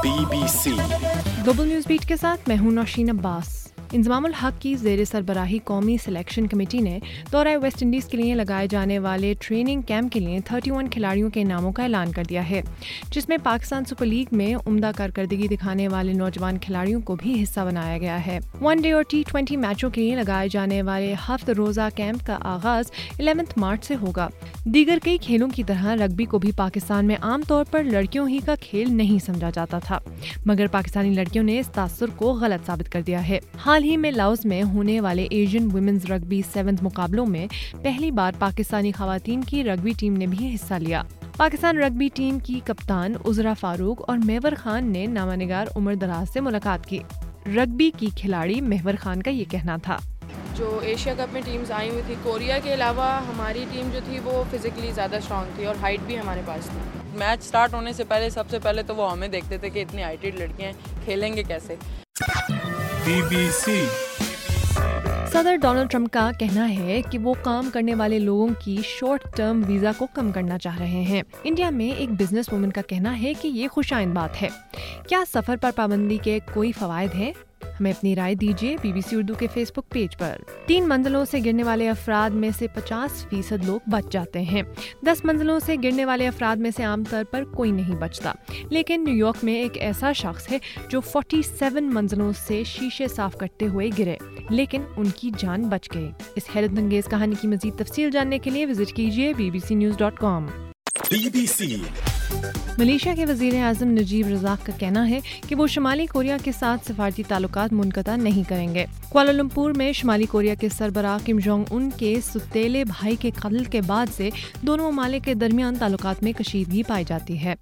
BBC global news beat के साथ मैं हूं नौशीन अब्बास। इंज़मामुल हक की ज़ेर सरबराही कौमी सिलेक्शन कमेटी ने दौरा वेस्ट इंडीज़ के लिए लगाए जाने वाले ट्रेनिंग कैंप के लिए 31 खिलाड़ियों के नामों का ऐलान कर दिया है, जिसमें पाकिस्तान सुपर लीग में उम्दा कारकर्दगी दिखाने वाले नौजवान खिलाड़ियों को भी हिस्सा बनाया गया है। वनडे और T20 मैचों के लिए लगाए जाने वाले हफ्त रोज़ा कैंप का आगाज़ 11 मार्च से होगा। दीगर कई खेलों की तरह रग्बी को भी पाकिस्तान में आम तौर पर लड़कियों ही का खेल नहीं समझा जाता था, मगर पाकिस्तानी लड़कियों ने इस तासुर को गलत साबित कर दिया है। हाल ही में लाओस में होने वाले एशियन वुमेन्स रग्बी 7 मुकाबलों में पहली बार पाकिस्तानी खवातीन की रग्बी टीम ने भी हिस्सा लिया। पाकिस्तान रग्बी टीम की कप्तान उज़रा फारूक और महवर खान ने नामानिगार उमर दराज से मुलाकात की। रग्बी की खिलाड़ी महवर खान का ये कहना था, जो एशिया कप में टीम्स आई हुई थी, कोरिया के अलावा हमारी टीम जो थी वो फिजिकली ज़्यादा स्ट्रांग थी और हाइट भी हमारे पास थी। मैच स्टार्ट होने से पहले सबसे पहले तो वो हमें देखते थे कि इतनी हाइटेड लड़कियां खेलेंगे कैसे। BBC सदर डोनाल्ड ट्रंप का कहना है कि वो काम करने वाले लोगों की शॉर्ट टर्म वीजा को कम करना चाह रहे हैं। इंडिया में एक बिजनेस वुमन का कहना है कि ये खुशाइंद बात है। क्या सफर पर पाबंदी के कोई फवायद हैं? हमें अपनी राय दीजिए BBC उर्दू के फेसबुक पेज पर। 3 मंजिलों से गिरने वाले अफराद में से 50% लोग बच जाते हैं। 10 मंजिलों से गिरने वाले अफराद में से आमतौर पर कोई नहीं बचता, लेकिन न्यूयॉर्क में एक ऐसा शख्स है जो 47 मंजिलों से शीशे साफ करते हुए गिरे, लेकिन उनकी जान बच गई। इस हैरत अंगेज कहानी की मजीद तफसील जानने के लिए विजिट कीजिए bbcnews.com। BBC मलेशिया के वज़ीर आज़म नजीब रज़ाक का कहना है कि वो शुमाली कोरिया के साथ सफारती ताल्लुकात मुनक़ता नहीं करेंगे। कुआलालंपुर में शुमाली कोरिया के सरबराह किम जोंग उन के सुतेले भाई के कत्ल के बाद से दोनों ममालिक के दरमियान ताल्लुकात में कशीदगी पाई जाती है।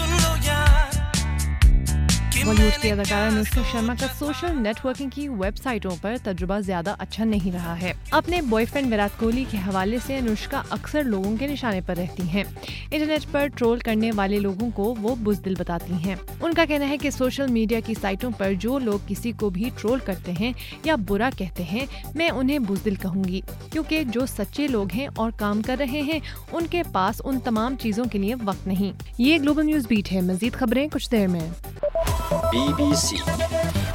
बॉलीवुड की अदाकारा अनुष्का शर्मा का सोशल नेटवर्किंग की वेबसाइटों पर तजुर्बा ज्यादा अच्छा नहीं रहा है। अपने बॉयफ्रेंड विराट कोहली के हवाले से अनुष्का अक्सर लोगों के निशाने पर रहती हैं। इंटरनेट पर ट्रोल करने वाले लोगों को वो बुज़दिल बताती हैं। उनका कहना है कि सोशल मीडिया की साइटों पर जो लोग किसी को भी ट्रोल करते हैं या बुरा कहते हैं, मैं उन्हें बुज़दिल कहूंगी, क्योंकि जो सच्चे लोग हैं और काम कर रहे हैं उनके पास उन तमाम चीजों के लिए वक्त नहीं। ये ग्लोबल न्यूज़ बीट है। मजीद खबरें कुछ देर में। BBC